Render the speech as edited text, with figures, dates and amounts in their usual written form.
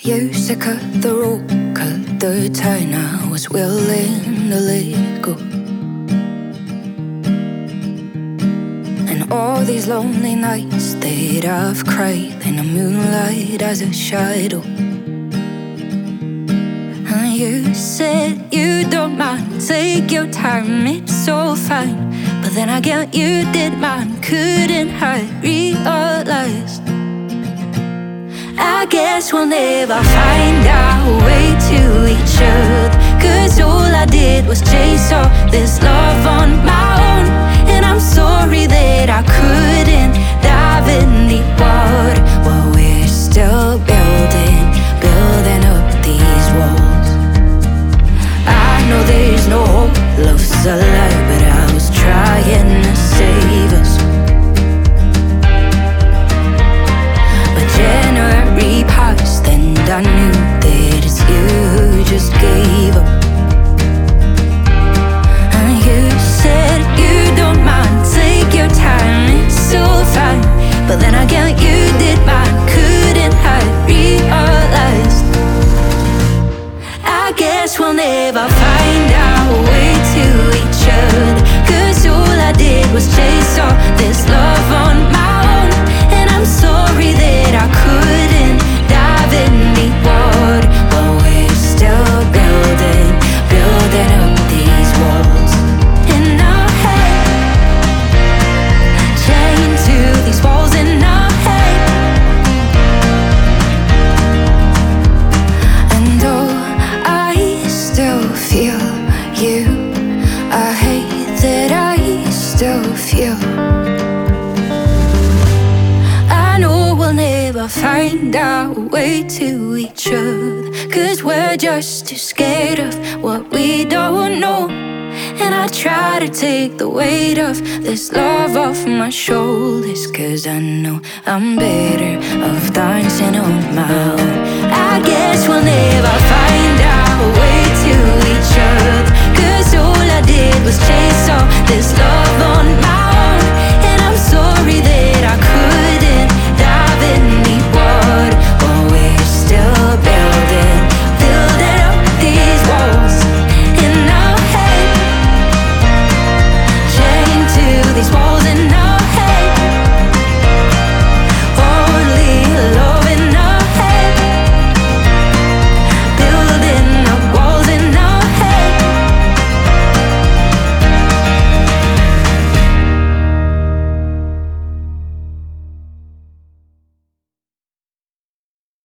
Used to cut the rope, cut the tie. Now I was willing to let go. And all these lonely nights that I've cried in the moonlight as a shadow. And you said you don't mind, take your time, it's so fine. But then again you did mine, couldn't hide, realize I guess we'll never find our way to each other, 'cause all I did was chase all this love on my own. And I'm sorry that I couldn't dive in deep water while we're still building up these walls. I know there's no hope, love's a lie, but I was trying to save us. But January passed and I knew that it's you who just gave up. And you said you don't mind, take your time, it's so fine. But then again you did mine, couldn't hide, realized I guess we'll never find our way to each other, 'cause all I did was chase all this love on my own. And I'm sorry that I couldn't dive in deep water while we're still building up these walls. And our head chained to these walls in our head. And though I still feel you, I hate that I still feel. I know we'll never find our way to each other, 'cause we're just too scared of what we don't know. And I try to take the weight of this love off my shoulders, 'cause I know I'm better off dancing on my own. I guess we'll never find our way to each other, 'cause all I did was chase all this love on my